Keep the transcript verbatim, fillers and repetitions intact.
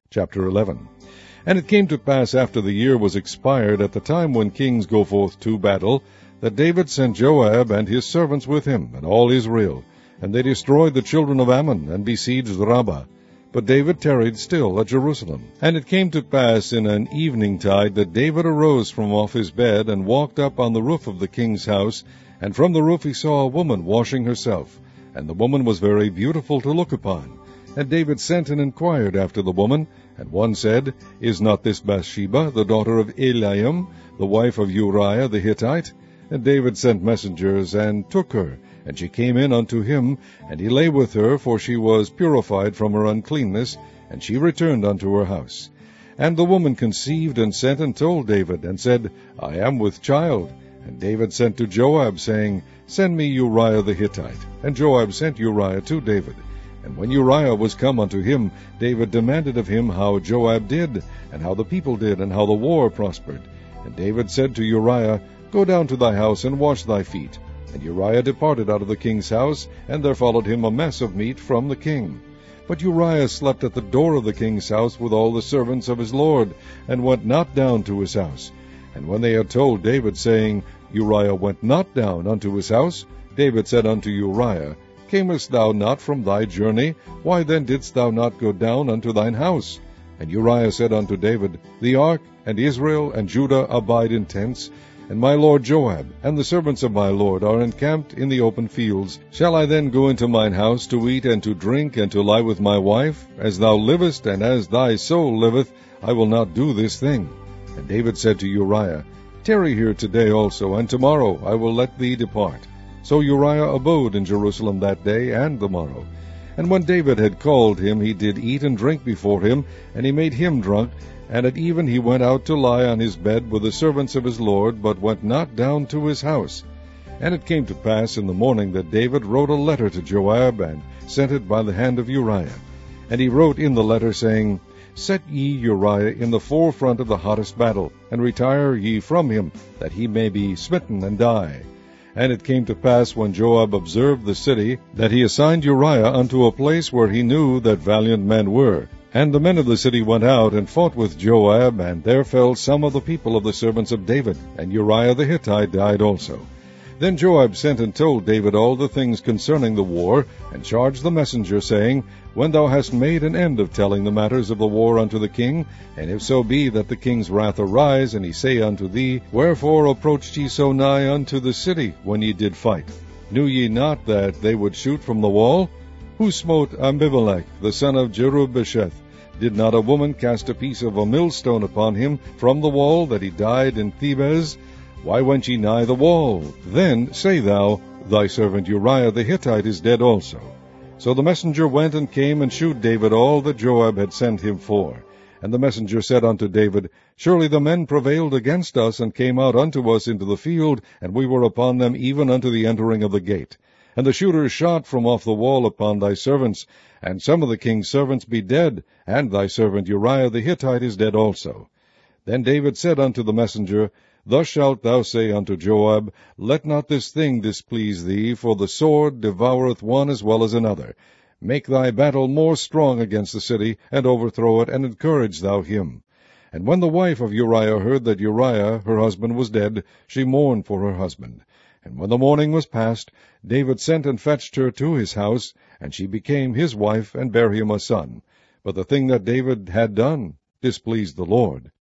Chapter eleven. And it came to pass after the year was expired, at the time when kings go forth to battle, that David sent Joab and his servants with him, and all Israel. And they destroyed the children of Ammon, and besieged Rabbah. But David tarried still at Jerusalem. And it came to pass in an eventide that David arose from off his bed, and walked up on the roof of the king's house, and from the roof he saw a woman washing herself, and the woman was very beautiful to look upon. And David sent and inquired after the woman, and one said, Is not this Bathsheba, the daughter of Eliam, the wife of Uriah the Hittite? And David sent messengers, and took her, and she came in unto him, and he lay with her, for she was purified from her uncleanness, and she returned unto her house. And the woman conceived, and sent and told David, and said, I am with child. And David sent to Joab, saying, Send me Uriah the Hittite. And Joab sent Uriah to David. And when Uriah was come unto him, David demanded of him how Joab did, and how the people did, and how the war prospered. And David said to Uriah, Go down to thy house, and wash thy feet. And Uriah departed out of the king's house, and there followed him a mess of meat from the king. But Uriah slept at the door of the king's house with all the servants of his lord, and went not down to his house. And when they had told David, saying, Uriah went not down unto his house, David said unto Uriah, Camest thou not from thy journey? Why then didst thou not go down unto thine house? And Uriah said unto David, The ark, and Israel, and Judah abide in tents, and my lord Joab, and the servants of my lord, are encamped in the open fields. Shall I then go into mine house to eat and to drink, and to lie with my wife? As thou livest, and as thy soul liveth, I will not do this thing. And David said to Uriah, Tarry here today also, and tomorrow I will let thee depart. So Uriah abode in Jerusalem that day and the morrow. And when David had called him, he did eat and drink before him, and he made him drunk. And at even he went out to lie on his bed with the servants of his lord, but went not down to his house. And it came to pass in the morning that David wrote a letter to Joab, and sent it by the hand of Uriah. And he wrote in the letter, saying, Set ye Uriah in the forefront of the hottest battle, and retire ye from him, that he may be smitten and die. And it came to pass, when Joab observed the city, that he assigned Uriah unto a place where he knew that valiant men were. And the men of the city went out, and fought with Joab, and there fell some of the people of the servants of David, and Uriah the Hittite died also. Then Joab sent and told David all the things concerning the war, and charged the messenger, saying, When thou hast made an end of telling the matters of the war unto the king, and if so be that the king's wrath arise, and he say unto thee, Wherefore approached ye so nigh unto the city, when ye did fight? Knew ye not that they would shoot from the wall? Who smote Abimelech, the son of Jerubbesheth? Did not a woman cast a piece of a millstone upon him from the wall, that he died in Thebez? Why went ye nigh the wall? Then say thou, Thy servant Uriah the Hittite is dead also. So the messenger went and came and shewed David all that Joab had sent him for. And the messenger said unto David, Surely the men prevailed against us, and came out unto us into the field, and we were upon them even unto the entering of the gate. And the shooters shot from off the wall upon thy servants, and some of the king's servants be dead, and thy servant Uriah the Hittite is dead also. Then David said unto the messenger, Thus shalt thou say unto Joab, Let not this thing displease thee, for the sword devoureth one as well as another. Make thy battle more strong against the city, and overthrow it, and encourage thou him. And when the wife of Uriah heard that Uriah her husband was dead, she mourned for her husband. And when the morning was past, David sent and fetched her to his house, and she became his wife, and bare him a son. But the thing that David had done displeased the Lord.